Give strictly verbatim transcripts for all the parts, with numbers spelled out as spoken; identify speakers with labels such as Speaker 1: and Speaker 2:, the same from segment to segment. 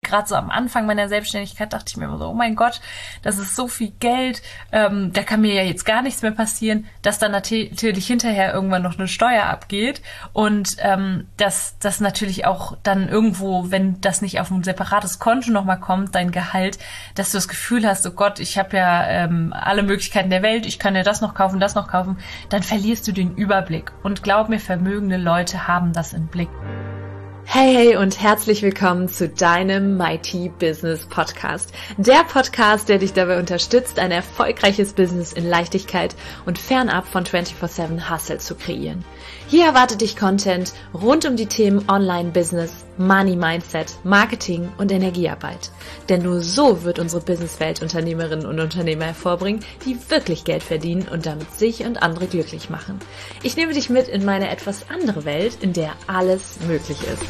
Speaker 1: gerade so am Anfang meiner Selbstständigkeit dachte ich mir immer so, oh mein Gott, das ist so viel Geld, ähm, da kann mir ja jetzt gar nichts mehr passieren, dass dann natürlich hinterher irgendwann noch eine Steuer abgeht und ähm, dass das natürlich auch dann irgendwo, wenn das nicht auf ein separates Konto nochmal kommt, dein Gehalt, dass du das Gefühl hast, oh Gott, ich habe ja ähm, alle Möglichkeiten der Welt, ich kann ja das noch kaufen, das noch kaufen, dann verlierst du den Überblick. Und glaub mir, vermögende Leute haben das im Blick.
Speaker 2: Hey, hey und herzlich willkommen zu deinem Mighty Business Podcast. Der Podcast, der dich dabei unterstützt, ein erfolgreiches Business in Leichtigkeit und fernab von vierundzwanzig sieben Hustle zu kreieren. Hier erwartet dich Content rund um die Themen Online-Business, Money-Mindset, Marketing und Energiearbeit. Denn nur so wird unsere Businesswelt Unternehmerinnen und Unternehmer hervorbringen, die wirklich Geld verdienen und damit sich und andere glücklich machen. Ich nehme dich mit in meine etwas andere Welt, in der alles möglich ist.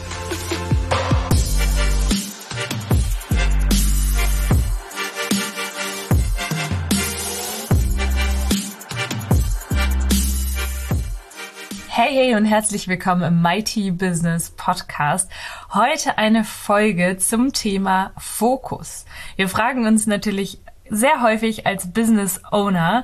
Speaker 1: Hey, hey und herzlich willkommen im Mighty Business Podcast. Heute eine Folge zum Thema Fokus. Wir fragen uns natürlich sehr häufig als Business Owner,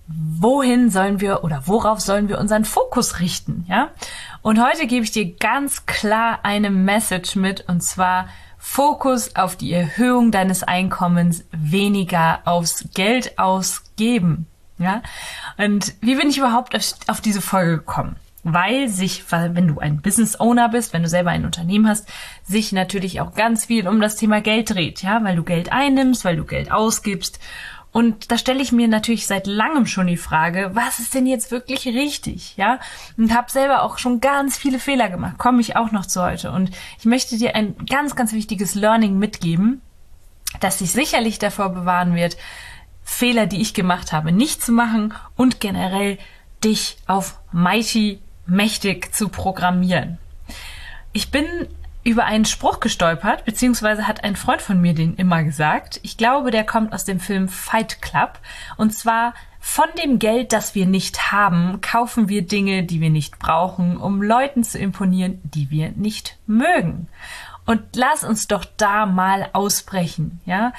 Speaker 1: wohin sollen wir oder worauf sollen wir unseren Fokus richten, ja? Und heute gebe ich dir ganz klar eine Message mit, und zwar Fokus auf die Erhöhung deines Einkommens, weniger aufs Geld ausgeben, ja? Und wie bin ich überhaupt auf, auf diese Folge gekommen? Weil sich, wenn du ein Business Owner bist, wenn du selber ein Unternehmen hast, sich natürlich auch ganz viel um das Thema Geld dreht, ja, weil du Geld einnimmst, weil du Geld ausgibst. Und da stelle ich mir natürlich seit langem schon die Frage, was ist denn jetzt wirklich richtig, ja? Und habe selber auch schon ganz viele Fehler gemacht, komme ich auch noch zu heute. Und ich möchte dir ein ganz, ganz wichtiges Learning mitgeben, das dich sicherlich davor bewahren wird, Fehler, die ich gemacht habe, nicht zu machen und generell dich auf Mighty mächtig zu programmieren. Ich bin über einen Spruch gestolpert, beziehungsweise hat ein Freund von mir den immer gesagt. Ich glaube, der kommt aus dem Film Fight Club. Und zwar: Von dem Geld, das wir nicht haben, kaufen wir Dinge, die wir nicht brauchen, um Leuten zu imponieren, die wir nicht mögen. Und lass uns doch da mal ausbrechen, ja?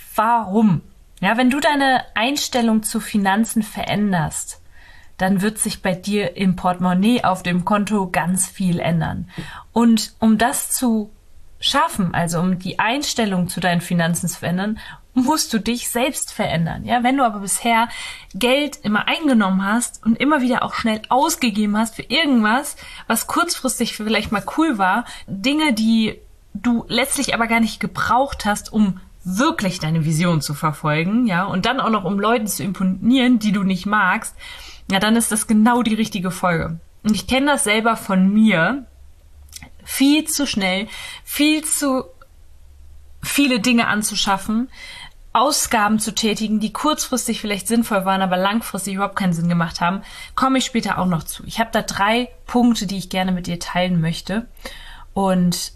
Speaker 1: Warum? Ja, wenn du deine Einstellung zu Finanzen veränderst, dann wird sich bei dir im Portemonnaie auf dem Konto ganz viel ändern. Und um das zu schaffen, also um die Einstellung zu deinen Finanzen zu verändern, musst du dich selbst verändern. Ja, wenn du aber bisher Geld immer eingenommen hast und immer wieder auch schnell ausgegeben hast für irgendwas, was kurzfristig vielleicht mal cool war, Dinge, die du letztlich aber gar nicht gebraucht hast, um wirklich deine Vision zu verfolgen, ja, und dann auch noch um Leuten zu imponieren, die du nicht magst, ja, dann ist das genau die richtige Folge. Und ich kenne das selber von mir. Viel zu schnell, viel zu viele Dinge anzuschaffen, Ausgaben zu tätigen, die kurzfristig vielleicht sinnvoll waren, aber langfristig überhaupt keinen Sinn gemacht haben, komme ich später auch noch zu. Ich habe da drei Punkte, die ich gerne mit dir teilen möchte. Und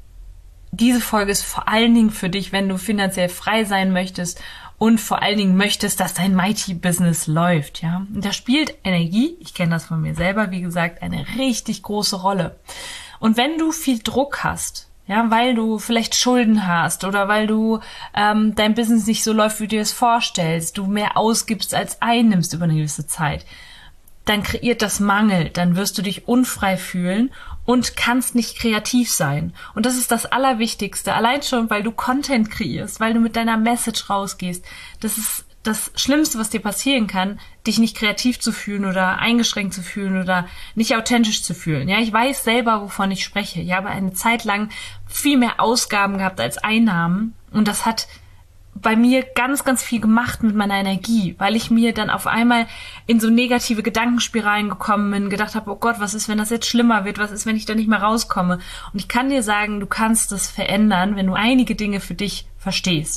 Speaker 1: diese Folge ist vor allen Dingen für dich, wenn du finanziell frei sein möchtest und vor allen Dingen möchtest, dass dein Mighty Business läuft, ja. Und da spielt Energie, ich kenne das von mir selber, wie gesagt, eine richtig große Rolle. Und wenn du viel Druck hast, ja, weil du vielleicht Schulden hast oder weil du ähm, dein Business nicht so läuft, wie du dir es vorstellst, du mehr ausgibst als einnimmst über eine gewisse Zeit, dann kreiert das Mangel, dann wirst du dich unfrei fühlen und kannst nicht kreativ sein. Und das ist das Allerwichtigste, allein schon, weil du Content kreierst, weil du mit deiner Message rausgehst. Das ist das Schlimmste, was dir passieren kann, dich nicht kreativ zu fühlen oder eingeschränkt zu fühlen oder nicht authentisch zu fühlen. Ja, ich weiß selber, wovon ich spreche. Ich habe eine Zeit lang viel mehr Ausgaben gehabt als Einnahmen und das hat bei mir ganz, ganz viel gemacht mit meiner Energie, weil ich mir dann auf einmal in so negative Gedankenspiralen gekommen bin, gedacht habe, oh Gott, was ist, wenn das jetzt schlimmer wird? Was ist, wenn ich da nicht mehr rauskomme? Und ich kann dir sagen, du kannst das verändern, wenn du einige Dinge für dich verstehst.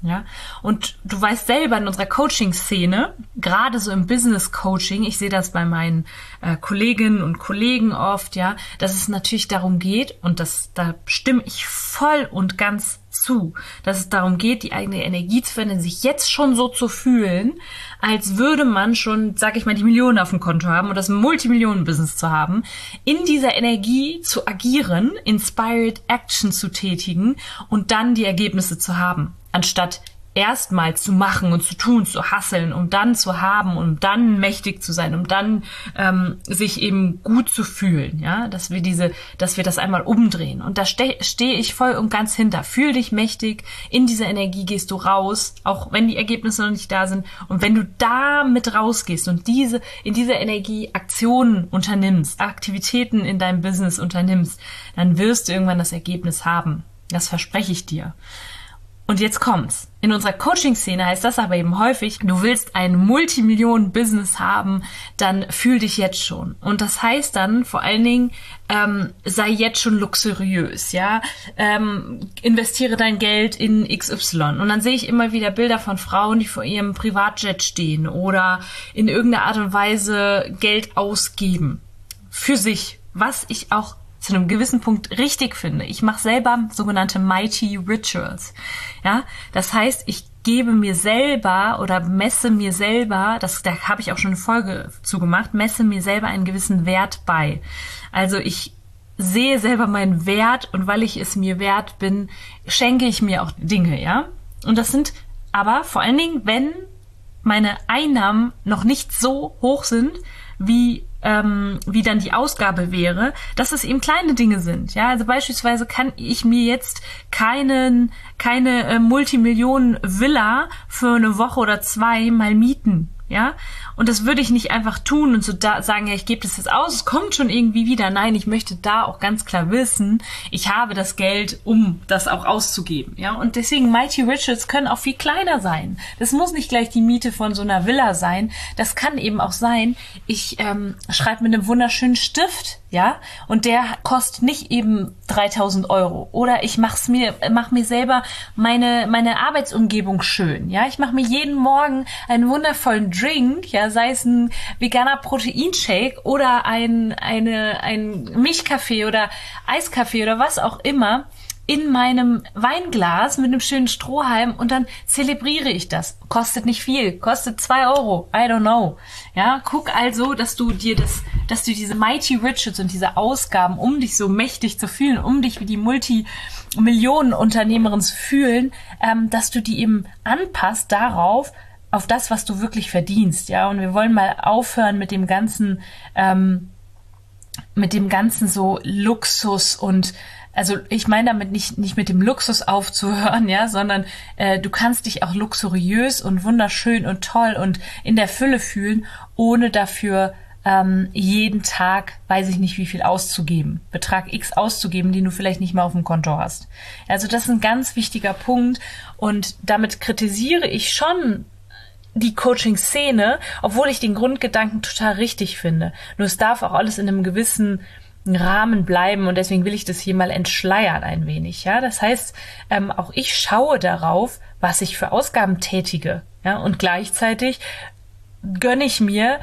Speaker 1: Ja, und du weißt selber in unserer Coaching-Szene, gerade so im Business-Coaching, ich sehe das bei meinen äh, Kolleginnen und Kollegen oft, ja, dass es natürlich darum geht, und das, da stimme ich voll und ganz zu, dass es darum geht, die eigene Energie zu verändern, sich jetzt schon so zu fühlen, als würde man schon, sag ich mal, die Millionen auf dem Konto haben oder das Multimillionen-Business zu haben, in dieser Energie zu agieren, Inspired Action zu tätigen und dann die Ergebnisse zu haben, anstatt erstmal zu machen und zu tun, zu hustlen, um dann zu haben, um dann mächtig zu sein, um dann ähm, sich eben gut zu fühlen, ja, dass wir diese, dass wir das einmal umdrehen. Und da ste- stehe ich voll und ganz hinter. Fühl dich mächtig, in dieser Energie gehst du raus, auch wenn die Ergebnisse noch nicht da sind. Und wenn du da mit rausgehst und diese, in dieser Energie Aktionen unternimmst, Aktivitäten in deinem Business unternimmst, dann wirst du irgendwann das Ergebnis haben. Das verspreche ich dir. Und jetzt kommt's. In unserer Coaching-Szene heißt das aber eben häufig, du willst ein Multimillionen-Business haben, dann fühl dich jetzt schon. Und das heißt dann vor allen Dingen, ähm, sei jetzt schon luxuriös, ja, ähm, investiere dein Geld in X Y. Und dann sehe ich immer wieder Bilder von Frauen, die vor ihrem Privatjet stehen oder in irgendeiner Art und Weise Geld ausgeben. Für sich, was ich auch zu einem gewissen Punkt richtig finde. Ich mache selber sogenannte Mighty Rituals. Ja, das heißt, ich gebe mir selber oder messe mir selber, das, da habe ich auch schon eine Folge zu gemacht, messe mir selber einen gewissen Wert bei. Also ich sehe selber meinen Wert und weil ich es mir wert bin, schenke ich mir auch Dinge, ja. Und das sind aber vor allen Dingen, wenn meine Einnahmen noch nicht so hoch sind, wie ähm, wie dann die Ausgabe wäre, dass es eben kleine Dinge sind. Ja, also beispielsweise kann ich mir jetzt keinen keine äh, Multimillionen-Villa für eine Woche oder zwei mal mieten. Ja, und das würde ich nicht einfach tun und so da sagen, ja, ich gebe das jetzt aus, es kommt schon irgendwie wieder. Nein, ich möchte da auch ganz klar wissen, ich habe das Geld, um das auch auszugeben. Ja, und deswegen Mighty Rituals können auch viel kleiner sein. Das muss nicht gleich die Miete von so einer Villa sein. Das kann eben auch sein, ich ähm, schreibe mit einem wunderschönen Stift, ja, und der kostet nicht eben dreitausend Euro. Oder ich mach's mir, mach mir selber meine meine Arbeitsumgebung schön. Ja, ich mache mir jeden Morgen einen wundervollen Drink, ja, sei es ein veganer Proteinshake oder ein eine ein Milchkaffee oder Eiskaffee oder was auch immer in meinem Weinglas mit einem schönen Strohhalm und dann zelebriere ich das. Kostet nicht viel, kostet zwei Euro, I don't know. Ja, guck also, dass du dir das, dass du diese Mighty Rituals und diese Ausgaben, um dich so mächtig zu fühlen, um dich wie die Multimillionen-Unternehmerin zu fühlen, ähm, dass du die eben anpasst darauf, auf das, was du wirklich verdienst, ja. Und wir wollen mal aufhören mit dem ganzen, ähm, mit dem ganzen so Luxus und also ich meine damit nicht nicht mit dem Luxus aufzuhören, ja, sondern äh, du kannst dich auch luxuriös und wunderschön und toll und in der Fülle fühlen, ohne dafür ähm, jeden Tag, weiß ich nicht wie viel auszugeben, Betrag X auszugeben, den du vielleicht nicht mal auf dem Konto hast. Also das ist ein ganz wichtiger Punkt und damit kritisiere ich schon die Coaching-Szene, obwohl ich den Grundgedanken total richtig finde. Nur es darf auch alles in einem gewissen Rahmen bleiben und deswegen will ich das hier mal entschleiern ein wenig, ja. Das heißt, ähm, auch ich schaue darauf, was ich für Ausgaben tätige, ja, und gleichzeitig gönne ich mir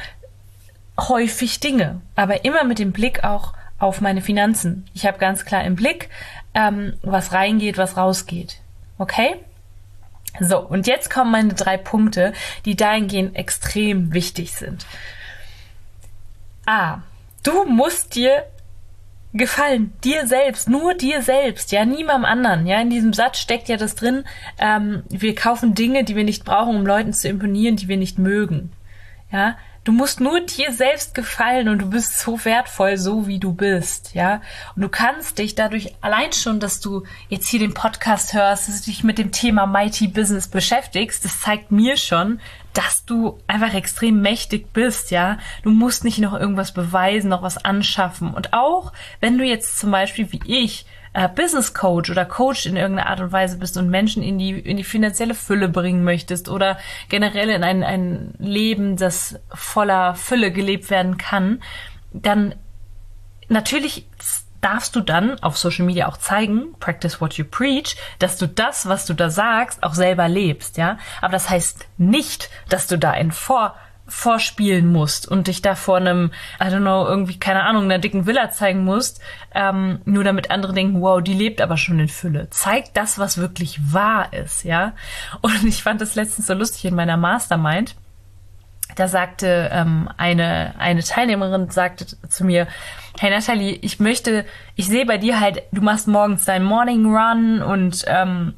Speaker 1: häufig Dinge, aber immer mit dem Blick auch auf meine Finanzen. Ich habe ganz klar im Blick, ähm, was reingeht, was rausgeht, okay? So, und jetzt kommen meine drei Punkte, die dahingehend extrem wichtig sind. A, du musst dir gefallen, dir selbst, nur dir selbst, ja, niemandem anderen. Ja, in diesem Satz steckt ja das drin, ähm, wir kaufen Dinge, die wir nicht brauchen, um Leuten zu imponieren, die wir nicht mögen. Ja, du musst nur dir selbst gefallen und du bist so wertvoll, so wie du bist, ja. Und du kannst dich dadurch allein schon, dass du jetzt hier den Podcast hörst, dass du dich mit dem Thema Mighty Business beschäftigst, das zeigt mir schon, dass du einfach extrem mächtig bist, ja. Du musst nicht noch irgendwas beweisen, noch was anschaffen. Und auch, wenn du jetzt zum Beispiel wie ich äh, Business Coach oder Coach in irgendeiner Art und Weise bist und Menschen in die in die finanzielle Fülle bringen möchtest oder generell in ein, ein Leben, das voller Fülle gelebt werden kann, dann natürlich darfst du dann auf Social Media auch zeigen, practice what you preach, dass du das, was du da sagst, auch selber lebst, ja. Aber das heißt nicht, dass du da ein Vor vorspielen musst und dich da vor einem, I don't know, irgendwie, keine Ahnung, einer dicken Villa zeigen musst, ähm, nur damit andere denken, wow, die lebt aber schon in Fülle. Zeig das, was wirklich wahr ist, ja. Und ich fand das letztens so lustig in meiner Mastermind. Da sagte ähm, eine eine Teilnehmerin, sagte zu mir, hey Nathalie, ich möchte, ich sehe bei dir halt, du machst morgens deinen Morning Run und ähm,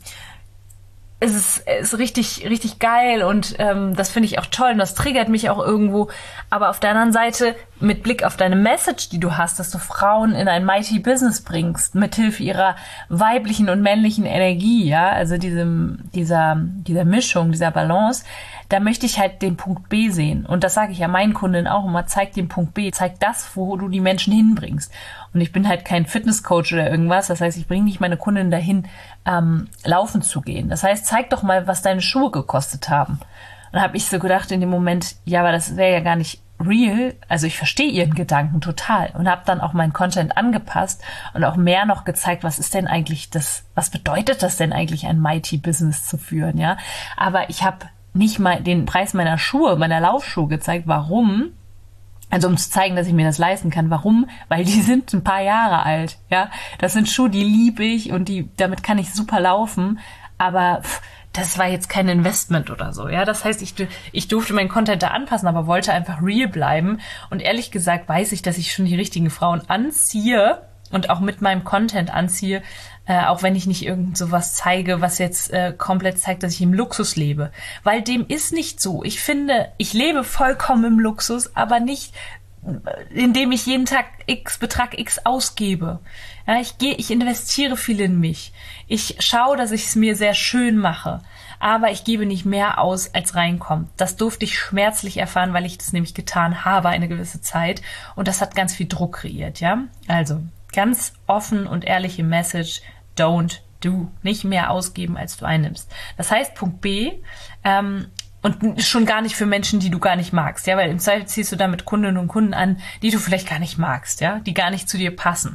Speaker 1: es ist, es ist richtig, richtig geil und ähm, das finde ich auch toll und das triggert mich auch irgendwo. Aber auf der anderen Seite, mit Blick auf deine Message, die du hast, dass du Frauen in ein Mighty Business bringst, mithilfe ihrer weiblichen und männlichen Energie, ja, also diesem, dieser, dieser Mischung, dieser Balance, da möchte ich halt den Punkt B sehen. Und das sage ich ja meinen Kunden auch immer, zeig den Punkt B, zeig das, wo du die Menschen hinbringst. Und ich bin halt kein Fitnesscoach oder irgendwas, das heißt, ich bringe nicht meine Kunden dahin, ähm, laufen zu gehen. Das heißt, zeig doch mal, was deine Schuhe gekostet haben. Und dann habe ich so gedacht in dem Moment, ja, aber das wäre ja gar nicht real. Also ich verstehe ihren Gedanken total und habe dann auch meinen Content angepasst und auch mehr noch gezeigt, was ist denn eigentlich das, was bedeutet das denn eigentlich, ein Mighty Business zu führen, ja? Aber ich habe nicht mal den Preis meiner Schuhe, meiner Laufschuhe gezeigt. Warum? Also um zu zeigen, dass ich mir das leisten kann. Warum? Weil die sind ein paar Jahre alt, ja. Das sind Schuhe, die liebe ich und die, damit kann ich super laufen. Aber pff, das war jetzt kein Investment oder so, ja. Das heißt, ich, ich durfte meinen Content da anpassen, aber wollte einfach real bleiben. Und ehrlich gesagt weiß ich, dass ich schon die richtigen Frauen anziehe und auch mit meinem Content anziehe, äh, auch wenn ich nicht irgend sowas zeige, was jetzt äh, komplett zeigt, dass ich im Luxus lebe. Weil dem ist nicht so. Ich finde, ich lebe vollkommen im Luxus, aber nicht, indem ich jeden Tag X, Betrag X ausgebe. Ja, ich gehe, ich investiere viel in mich. Ich schaue, dass ich es mir sehr schön mache. Aber ich gebe nicht mehr aus, als reinkommt. Das durfte ich schmerzlich erfahren, weil ich das nämlich getan habe eine gewisse Zeit. Und das hat ganz viel Druck kreiert, ja. Also, ganz offen und ehrliche Message, don't do. Nicht mehr ausgeben, als du einnimmst. Das heißt, Punkt B, ähm, und schon gar nicht für Menschen, die du gar nicht magst, ja, weil im Zweifel ziehst du damit Kundinnen und Kunden an, die du vielleicht gar nicht magst, ja, die gar nicht zu dir passen.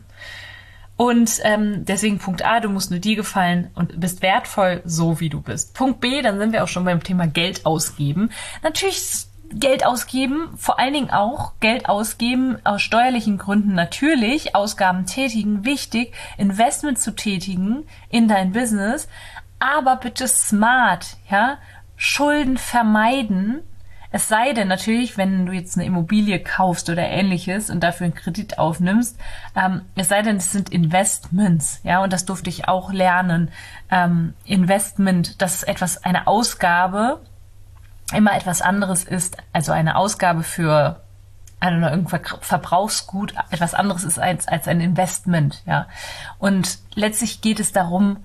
Speaker 1: Und ähm, deswegen Punkt A, du musst nur dir gefallen und bist wertvoll, so wie du bist. Punkt B, dann sind wir auch schon beim Thema Geld ausgeben. Natürlich Geld ausgeben, vor allen Dingen auch Geld ausgeben aus steuerlichen Gründen natürlich, Ausgaben tätigen, wichtig, Investment zu tätigen in dein Business, aber bitte smart, ja, Schulden vermeiden, es sei denn natürlich, wenn du jetzt eine Immobilie kaufst oder ähnliches und dafür einen Kredit aufnimmst, ähm, es sei denn, es sind Investments, ja, und das durfte ich auch lernen, ähm, Investment, das ist etwas, eine Ausgabe, immer etwas anderes ist, also eine Ausgabe für I don't know, irgendein Verbrauchsgut etwas anderes ist als, als ein Investment, ja. Und letztlich geht es darum,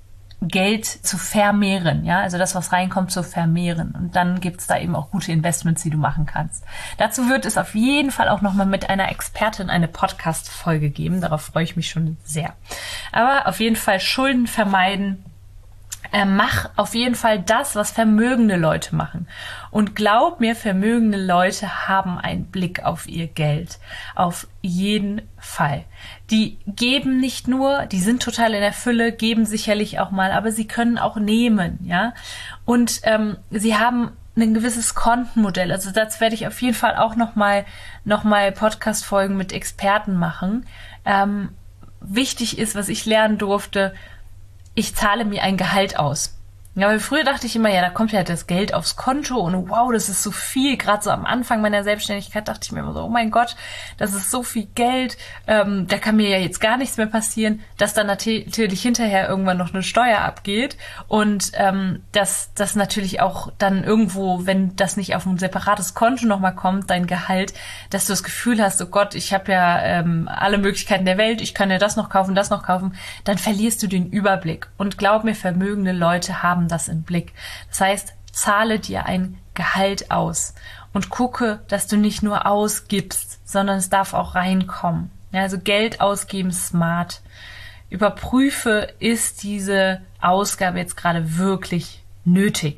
Speaker 1: Geld zu vermehren, ja, also das, was reinkommt, zu vermehren. Und dann gibt's da eben auch gute Investments, die du machen kannst. Dazu wird es auf jeden Fall auch nochmal mit einer Expertin eine Podcast-Folge geben. Darauf freue ich mich schon sehr. Aber auf jeden Fall Schulden vermeiden. Äh, mach auf jeden Fall das, was vermögende Leute machen. Und glaub mir, vermögende Leute haben einen Blick auf ihr Geld. Auf jeden Fall. Die geben nicht nur, die sind total in der Fülle, geben sicherlich auch mal, aber sie können auch nehmen, ja. Und ähm, sie haben ein gewisses Kontenmodell. Also das werde ich auf jeden Fall auch nochmal noch mal Podcast-Folgen mit Experten machen. Ähm, wichtig ist, was ich lernen durfte, ich zahle mir ein Gehalt aus. Ja, weil früher dachte ich immer, ja, da kommt ja das Geld aufs Konto und wow, das ist so viel. Gerade so am Anfang meiner Selbstständigkeit dachte ich mir immer so, oh mein Gott, das ist so viel Geld, ähm, da kann mir ja jetzt gar nichts mehr passieren, dass dann natürlich hinterher irgendwann noch eine Steuer abgeht und ähm, dass das natürlich auch dann irgendwo, wenn das nicht auf ein separates Konto nochmal kommt, dein Gehalt, dass du das Gefühl hast, oh Gott, ich habe ja ähm, alle Möglichkeiten der Welt, ich kann ja das noch kaufen, das noch kaufen, dann verlierst du den Überblick. Und glaub mir, vermögende Leute haben das im Blick. Das heißt, zahle dir ein Gehalt aus und gucke, dass du nicht nur ausgibst, sondern es darf auch reinkommen. Ja, also Geld ausgeben smart. Überprüfe, ist diese Ausgabe jetzt gerade wirklich nötig?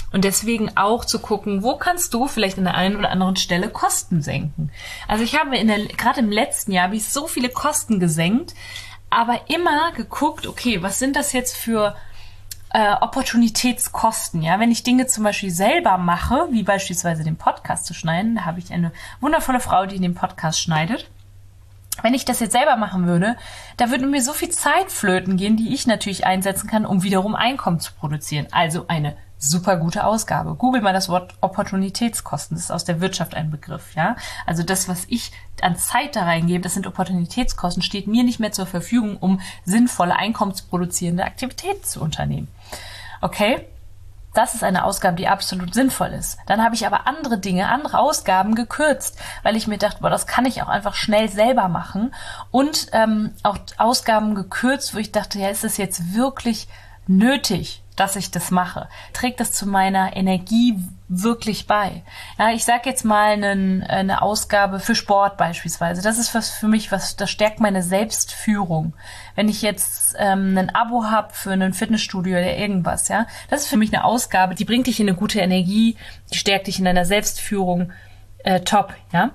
Speaker 1: Und deswegen auch zu gucken, wo kannst du vielleicht an der einen oder anderen Stelle Kosten senken. Also ich habe in der, gerade im letzten Jahr habe ich so viele Kosten gesenkt, aber immer geguckt, okay, was sind das jetzt für äh, Opportunitätskosten? Ja, wenn ich Dinge zum Beispiel selber mache, wie beispielsweise den Podcast zu schneiden, da habe ich eine wundervolle Frau, die den Podcast schneidet. Wenn ich das jetzt selber machen würde, da würde mir so viel Zeit flöten gehen, die ich natürlich einsetzen kann, um wiederum Einkommen zu produzieren. Also eine super gute Ausgabe. Google mal das Wort Opportunitätskosten. Das ist aus der Wirtschaft ein Begriff, ja. Also das, was ich an Zeit da reingebe, das sind Opportunitätskosten, steht mir nicht mehr zur Verfügung, um sinnvolle einkommensproduzierende Aktivitäten zu unternehmen. Okay? Das ist eine Ausgabe, die absolut sinnvoll ist. Dann habe ich aber andere Dinge, andere Ausgaben gekürzt, weil ich mir dachte, boah, das kann ich auch einfach schnell selber machen. Und ähm, auch Ausgaben gekürzt, wo ich dachte, ja, ist das jetzt wirklich nötig, dass ich das mache? Trägt das zu meiner Energie wirklich bei? Ja, ich sage jetzt mal einen, eine Ausgabe für Sport beispielsweise. Das ist was für mich, was das stärkt meine Selbstführung. Wenn ich jetzt ähm, ein Abo habe für ein Fitnessstudio oder irgendwas, ja, das ist für mich eine Ausgabe, die bringt dich in eine gute Energie, die stärkt dich in deiner Selbstführung, äh, top, ja.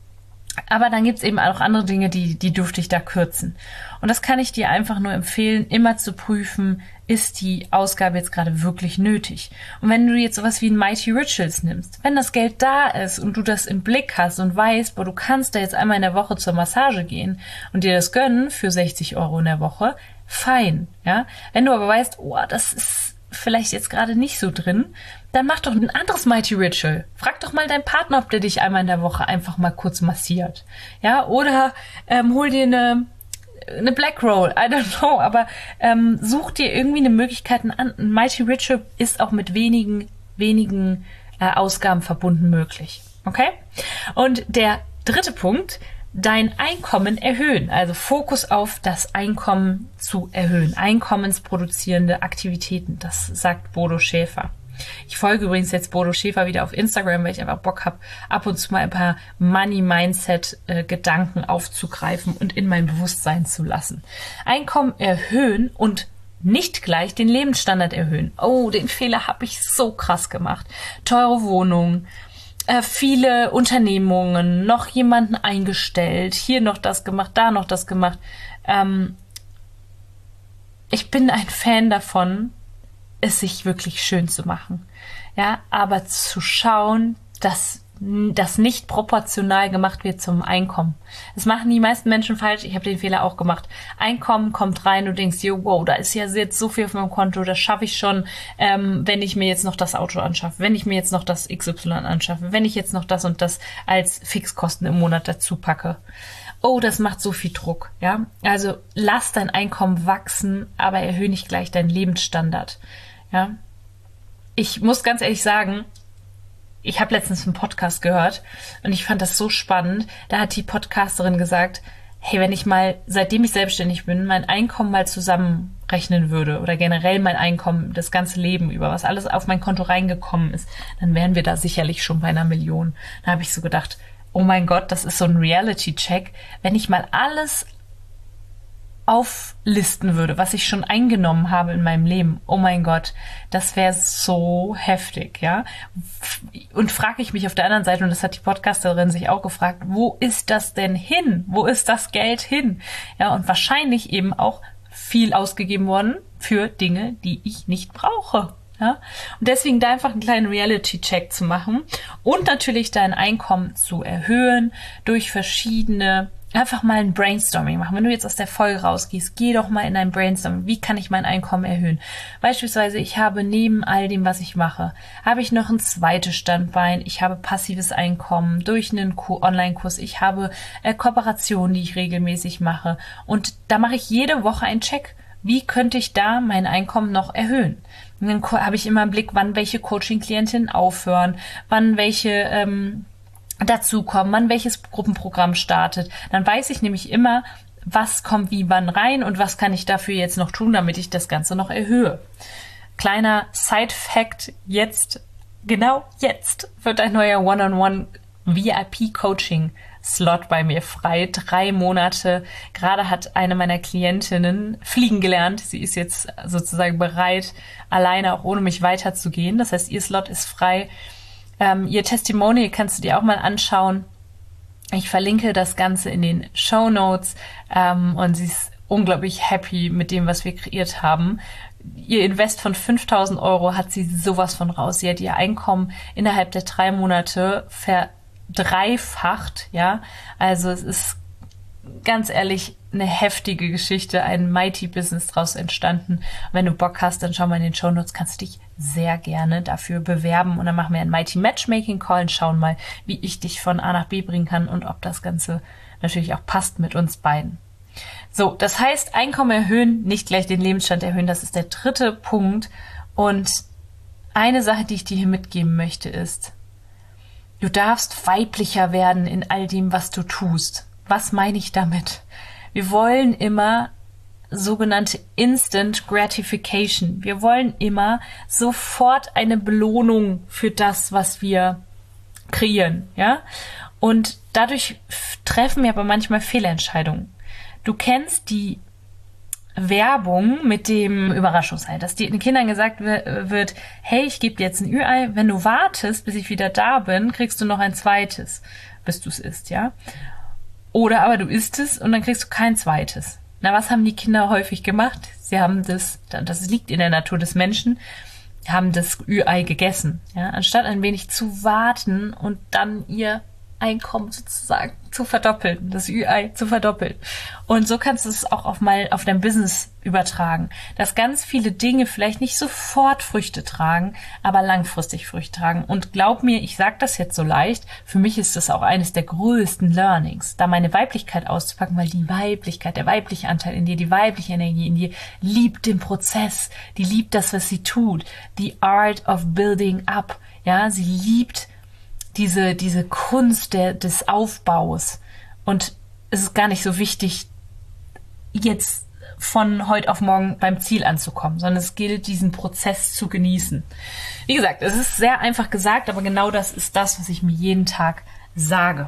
Speaker 1: Aber dann gibt's eben auch andere Dinge, die, die dürfte ich da kürzen. Und das kann ich dir einfach nur empfehlen, immer zu prüfen, ist die Ausgabe jetzt gerade wirklich nötig? Und wenn du jetzt sowas wie ein Mighty Rituals nimmst, wenn das Geld da ist und du das im Blick hast und weißt, boah, du kannst da jetzt einmal in der Woche zur Massage gehen und dir das gönnen für sechzig Euro in der Woche, fein, ja. Wenn du aber weißt, oh, das ist vielleicht jetzt gerade nicht so drin, dann mach doch ein anderes Mighty Ritual. Frag doch mal deinen Partner, ob der dich einmal in der Woche einfach mal kurz massiert. Ja, oder ähm, hol dir eine, eine Black Roll, I don't know, aber ähm, such dir irgendwie eine Möglichkeit an. Ein Mighty Ritual ist auch mit wenigen, wenigen äh, Ausgaben verbunden möglich. Okay? Und der dritte Punkt, dein Einkommen erhöhen, also Fokus auf das Einkommen zu erhöhen, einkommensproduzierende Aktivitäten, das sagt Bodo Schäfer. Ich folge übrigens jetzt Bodo Schäfer wieder auf Instagram, weil ich einfach Bock habe, ab und zu mal ein paar Money-Mindset-Gedanken aufzugreifen und in mein Bewusstsein zu lassen. Einkommen erhöhen und nicht gleich den Lebensstandard erhöhen. Oh, den Fehler habe ich so krass gemacht. Teure Wohnung, äh, viele Unternehmungen, noch jemanden eingestellt, hier noch das gemacht, da noch das gemacht. Ähm, ich bin ein Fan davon, es sich wirklich schön zu machen. Ja, aber zu schauen, dass das nicht proportional gemacht wird zum Einkommen. Das machen die meisten Menschen falsch. Ich habe den Fehler auch gemacht. Einkommen kommt rein, du denkst dir, wow, da ist ja jetzt so viel auf meinem Konto, das schaffe ich schon, ähm, wenn ich mir jetzt noch das Auto anschaffe, wenn ich mir jetzt noch das X Y anschaffe, wenn ich jetzt noch das und das als Fixkosten im Monat dazu packe. Oh, das macht so viel Druck, ja. Also lass dein Einkommen wachsen, aber erhöhe nicht gleich deinen Lebensstandard, ja. Ich muss ganz ehrlich sagen, ich habe letztens einen Podcast gehört und ich fand das so spannend. Da hat die Podcasterin gesagt, hey, wenn ich mal, seitdem ich selbstständig bin, mein Einkommen mal zusammenrechnen würde oder generell mein Einkommen, das ganze Leben über, was alles auf mein Konto reingekommen ist, dann wären wir da sicherlich schon bei einer Million. Da habe ich so gedacht, oh mein Gott, das ist so ein Reality-Check. Wenn ich mal alles auflisten würde, was ich schon eingenommen habe in meinem Leben, oh mein Gott, das wäre so heftig, ja. Und frage ich mich auf der anderen Seite, und das hat die Podcasterin sich auch gefragt, wo ist das denn hin? Wo ist das Geld hin? Ja, und wahrscheinlich eben auch viel ausgegeben worden für Dinge, die ich nicht brauche. Ja, und deswegen da einfach einen kleinen Reality-Check zu machen und natürlich dein Einkommen zu erhöhen durch verschiedene, einfach mal ein Brainstorming machen. Wenn du jetzt aus der Folge rausgehst, geh doch mal in ein Brainstorming. Wie kann ich mein Einkommen erhöhen? Beispielsweise, ich habe neben all dem, was ich mache, habe ich noch ein zweites Standbein. Ich habe passives Einkommen durch einen Online-Kurs. Ich habe äh, Kooperationen, die ich regelmäßig mache. Und da mache ich jede Woche einen Check. Wie könnte ich da mein Einkommen noch erhöhen? Und dann habe ich immer im Blick, wann welche Coaching-Klientinnen aufhören, wann welche ähm, dazukommen, wann welches Gruppenprogramm startet. Dann weiß ich nämlich immer, was kommt wie wann rein und was kann ich dafür jetzt noch tun, damit ich das Ganze noch erhöhe. Kleiner Side-Fact, jetzt, genau jetzt, wird ein neuer One-on-One V I P-Coaching Slot bei mir frei. Drei Monate. Gerade hat eine meiner Klientinnen fliegen gelernt. Sie ist jetzt sozusagen bereit, alleine auch ohne mich weiterzugehen. Das heißt, ihr Slot ist frei. Ähm, ihr Testimonial kannst du dir auch mal anschauen. Ich verlinke das Ganze in den Shownotes. Ähm, und sie ist unglaublich happy mit dem, was wir kreiert haben. Ihr Invest von fünftausend Euro hat sie sowas von raus. Sie hat ihr Einkommen innerhalb der drei Monate verdreifacht, ja. Also es ist ganz ehrlich eine heftige Geschichte, ein Mighty Business draus entstanden. Wenn du Bock hast, dann schau mal in den Shownotes, kannst du dich sehr gerne dafür bewerben und dann machen wir einen Mighty Matchmaking Call und schauen mal, wie ich dich von A nach B bringen kann und ob das Ganze natürlich auch passt mit uns beiden. So, das heißt, Einkommen erhöhen, nicht gleich den Lebensstand erhöhen, das ist der dritte Punkt. Und eine Sache, die ich dir hier mitgeben möchte, ist, du darfst weiblicher werden in all dem, was du tust. Was meine ich damit? Wir wollen immer sogenannte Instant Gratification. Wir wollen immer sofort eine Belohnung für das, was wir kreieren, ja? Und dadurch treffen wir aber manchmal Fehlentscheidungen. Du kennst die Werbung mit dem Überraschungsei, dass den Kindern gesagt wird, hey, ich gebe dir jetzt ein Ü-Ei, wenn du wartest, bis ich wieder da bin, kriegst du noch ein zweites, bis du es isst, ja? Oder aber du isst es und dann kriegst du kein zweites. Na, was haben die Kinder häufig gemacht? Sie haben das, das liegt in der Natur des Menschen, haben das Ü-Ei gegessen, ja? Anstatt ein wenig zu warten und dann ihr Einkommen sozusagen zu verdoppeln, das Ü-Ei zu verdoppeln. Und so kannst du es auch auf mal auf dein Business übertragen, dass ganz viele Dinge vielleicht nicht sofort Früchte tragen, aber langfristig Früchte tragen. Und glaub mir, ich sage das jetzt so leicht, für mich ist das auch eines der größten Learnings, da meine Weiblichkeit auszupacken, weil die Weiblichkeit, der weibliche Anteil in dir, die weibliche Energie in dir liebt den Prozess, die liebt das, was sie tut, the art of building up, ja, sie liebt diese diese Kunst der, des Aufbaus. Und es ist gar nicht so wichtig, jetzt von heute auf morgen beim Ziel anzukommen, sondern es gilt, diesen Prozess zu genießen. Wie gesagt, es ist sehr einfach gesagt, aber genau das ist das, was ich mir jeden Tag sage.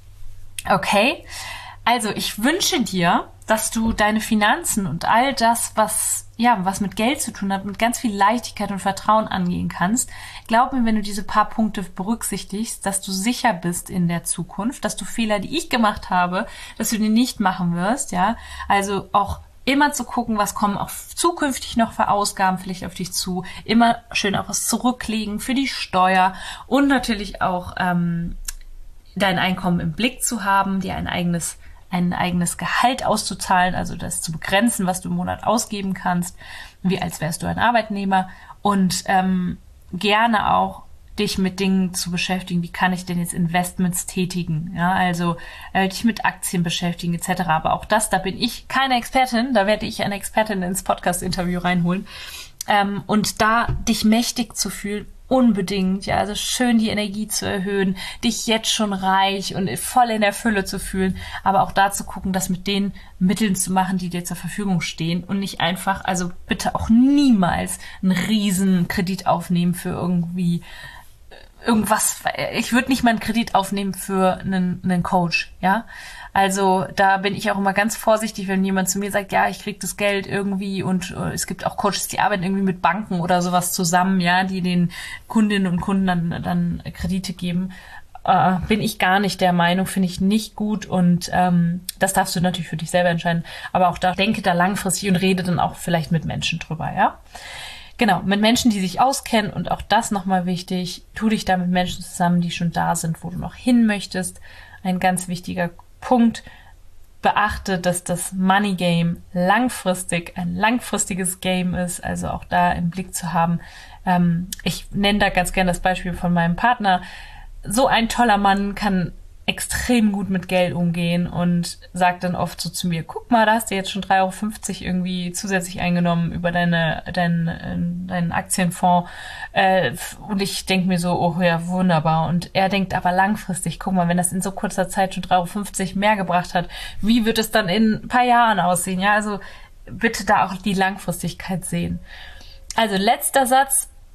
Speaker 1: Okay? Also ich wünsche dir, dass du deine Finanzen und all das, was ja, was mit Geld zu tun hat, mit ganz viel Leichtigkeit und Vertrauen angehen kannst. Glaub mir, wenn du diese paar Punkte berücksichtigst, dass du sicher bist in der Zukunft, dass du Fehler, die ich gemacht habe, dass du die nicht machen wirst, ja. Also auch immer zu gucken, was kommen auch zukünftig noch für Ausgaben vielleicht auf dich zu. Immer schön auch was zurücklegen für die Steuer und natürlich auch ähm, dein Einkommen im Blick zu haben, dir ein eigenes ein eigenes Gehalt auszuzahlen, also das zu begrenzen, was du im Monat ausgeben kannst, wie als wärst du ein Arbeitnehmer und ähm, gerne auch dich mit Dingen zu beschäftigen, wie kann ich denn jetzt Investments tätigen, ja, also äh, dich mit Aktien beschäftigen et cetera. Aber auch das, da bin ich keine Expertin, da werde ich eine Expertin ins Podcast-Interview reinholen ähm, und da dich mächtig zu fühlen, unbedingt, ja, also schön die Energie zu erhöhen, dich jetzt schon reich und voll in der Fülle zu fühlen, aber auch da zu gucken, das mit den Mitteln zu machen, die dir zur Verfügung stehen und nicht einfach, also bitte auch niemals einen riesen Kredit aufnehmen für irgendwie irgendwas. Ich würde nicht mal einen Kredit aufnehmen für einen, einen Coach, ja. Also da bin ich auch immer ganz vorsichtig, wenn jemand zu mir sagt, ja, ich krieg das Geld irgendwie und äh, es gibt auch Coaches, die arbeiten irgendwie mit Banken oder sowas zusammen, ja, die den Kundinnen und Kunden dann, dann Kredite geben. Äh, bin ich gar nicht der Meinung, finde ich nicht gut und ähm, das darfst du natürlich für dich selber entscheiden. Aber auch da denke da langfristig und rede dann auch vielleicht mit Menschen drüber, ja. Genau, mit Menschen, die sich auskennen und auch das nochmal wichtig, tu dich da mit Menschen zusammen, die schon da sind, wo du noch hin möchtest. Ein ganz wichtiger Punkt, beachte, dass das Money Game langfristig ein langfristiges Game ist, also auch da im Blick zu haben. Ähm, ich nenne da ganz gerne das Beispiel von meinem Partner. So ein toller Mann kann extrem gut mit Geld umgehen und sagt dann oft so zu mir, guck mal, da hast du jetzt schon drei Euro fünfzig irgendwie zusätzlich eingenommen über deine, deinen, deinen Aktienfonds. Äh, und ich denke mir so, oh ja, wunderbar. Und er denkt aber langfristig, guck mal, wenn das in so kurzer Zeit schon drei Euro fünfzig mehr gebracht hat, wie wird es dann in ein paar Jahren aussehen? Ja, also bitte da auch die Langfristigkeit sehen. Also letzter Satz.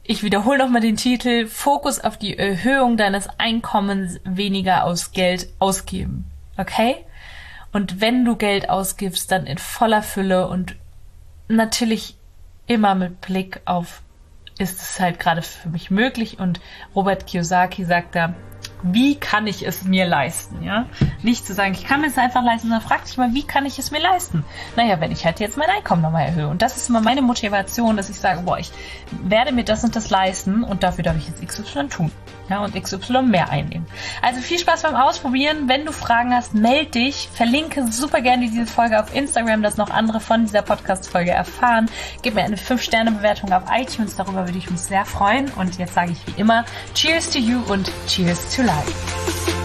Speaker 1: Ich wiederhole nochmal den Titel: Fokus auf die Erhöhung deines Einkommens, weniger aus Geld ausgeben. Okay? Und wenn du Geld ausgibst, dann in voller Fülle und natürlich immer mit Blick auf, ist es halt gerade für mich möglich? Und Robert Kiyosaki sagt da, wie kann ich es mir leisten? Ja, nicht zu sagen, ich kann mir es einfach leisten, sondern frag dich mal, wie kann ich es mir leisten? Naja, wenn ich halt jetzt mein Einkommen nochmal erhöhe. Und das ist immer meine Motivation, dass ich sage, boah, ich werde mir das und das leisten und dafür darf ich jetzt X Y tun. Ja, und X Y mehr einnehmen. Also viel Spaß beim Ausprobieren. Wenn du Fragen hast, melde dich. Verlinke super gerne diese Folge auf Instagram, dass noch andere von dieser Podcast-Folge erfahren. Gib mir eine fünf Sterne Bewertung auf iTunes. Darüber würde ich mich sehr freuen. Und jetzt sage ich wie immer, Cheers to you und Cheers to life.